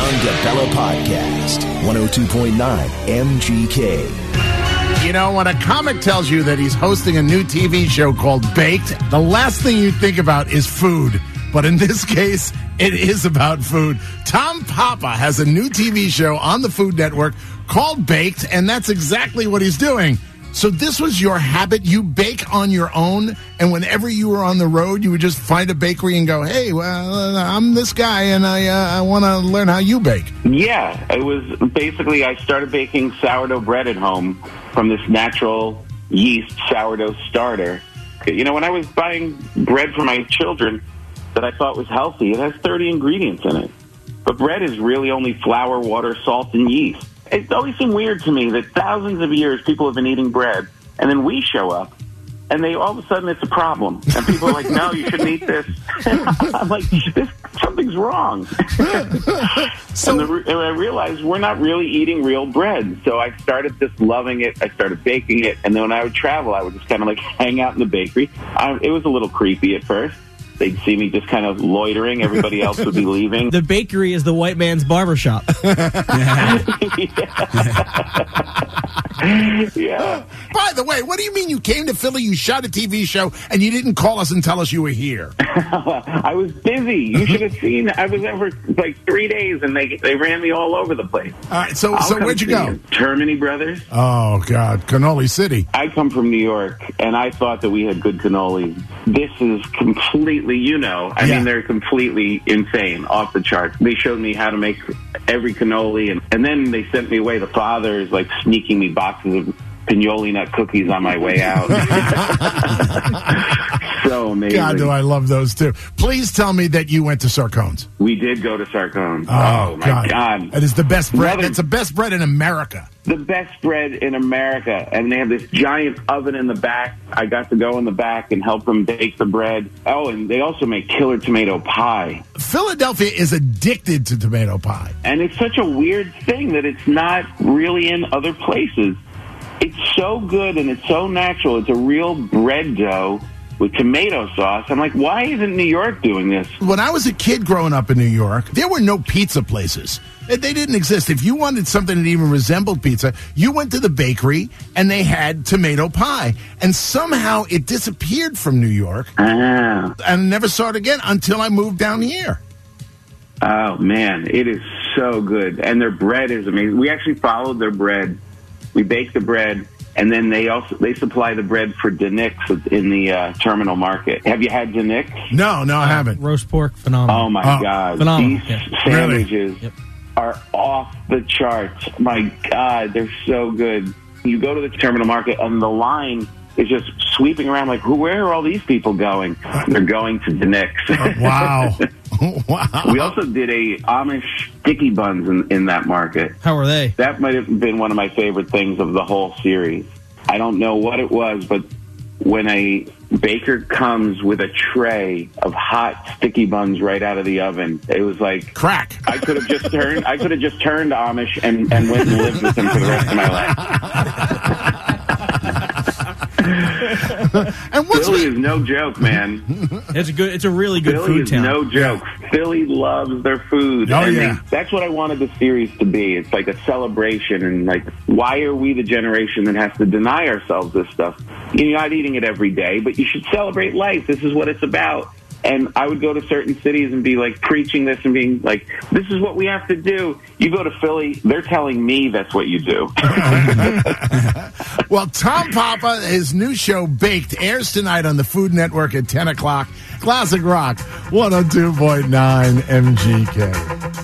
John DeBella Podcast, 102.9 MGK. You know, when a comic tells you that he's hosting a new TV show called Baked, the last thing you think about is food. But in this case, it is about food. Tom Papa has a new TV show on the Food Network called Baked, and that's exactly what he's doing. So this was your habit? You bake on your own, and whenever you were on the road, you would just find a bakery and go, hey, well, I'm this guy, and I want to learn how you bake. Yeah, it was basically I started baking sourdough bread at home from this natural yeast sourdough starter. You know, when I was buying bread for my children that I thought was healthy, it has 30 ingredients in it. But bread is really only flour, water, salt, and yeast. It always seemed weird to me that thousands of years people have been eating bread, and then we show up, and all of a sudden it's a problem. And people are like, no, you shouldn't eat this. I'm like, something's wrong. And I realized we're not really eating real bread. So I started just loving it. I started baking it. And then when I would travel, I would just kind of like hang out in the bakery. It was a little creepy at first. They'd see me just kind of loitering. Everybody else would be leaving. The bakery is the white man's barbershop. Yeah. By the way, what do you mean you came to Philly, you shot a TV show, and you didn't call us and tell us you were here? I was busy. You should have seen. I was there for like 3 days, and they ran me all over the place. All right, so where'd you go? Termini Brothers. Oh, God, Cannoli City. I come from New York, and I thought that we had good cannoli. This is completely, I mean, they're completely insane, off the charts. They showed me how to make every cannoli, and then they sent me away. The father is like sneaking me boxes of Pignoli nut cookies on my way out. So amazing. God, do I love those too. Please tell me that you went to Sarcone's. We did go to Sarcone's. Oh my God. That is the best bread. It's the best bread in America. The best bread in America. And they have this giant oven in the back. I got to go in the back and help them bake the bread. Oh, and they also make killer tomato pie. Philadelphia is addicted to tomato pie. And it's such a weird thing that it's not really in other places. It's so good and it's so natural. It's a real bread dough with tomato sauce. I'm like, why isn't New York doing this? When I was a kid growing up in New York, there were no pizza places. They didn't exist. If you wanted something that even resembled pizza, you went to the bakery and they had tomato pie. And somehow it disappeared from New York. Ah. And never saw it again until I moved down here. Oh, man, it is so good. And their bread is amazing. We actually followed their bread. We bake the bread, and then they supply the bread for Denick's in the terminal market. Have you had Denick's? No, I haven't. Roast pork, phenomenal. Oh, my God. Phenomenal. These sandwiches Really? are off the charts. My God, they're so good. You go to the terminal market, and the line is just sweeping around like, where are all these people going? They're going to Denick's. Wow. Wow. We also did a Amish sticky buns in that market. How are they? That might have been one of my favorite things of the whole series. I don't know what it was, but when a baker comes with a tray of hot sticky buns right out of the oven, it was like crack. I could have just turned Amish and went and lived with them for the rest of my life. And Philly is no joke, man. It's a really good Philly food is town. no joke. Philly loves their food. Oh, and yeah. That's what I wanted the series to be. It's like a celebration, and like, why are we the generation that has to deny ourselves this stuff? You're not eating it every day, but you should celebrate life. This is what it's about. And I would go to certain cities and be like preaching this and being like, this is what we have to do. You go to Philly, they're telling me that's what you do. Well, Tom Papa, his new show, Baked, airs tonight on the Food Network at 10 o'clock. Classic Rock, 102.9 MGK.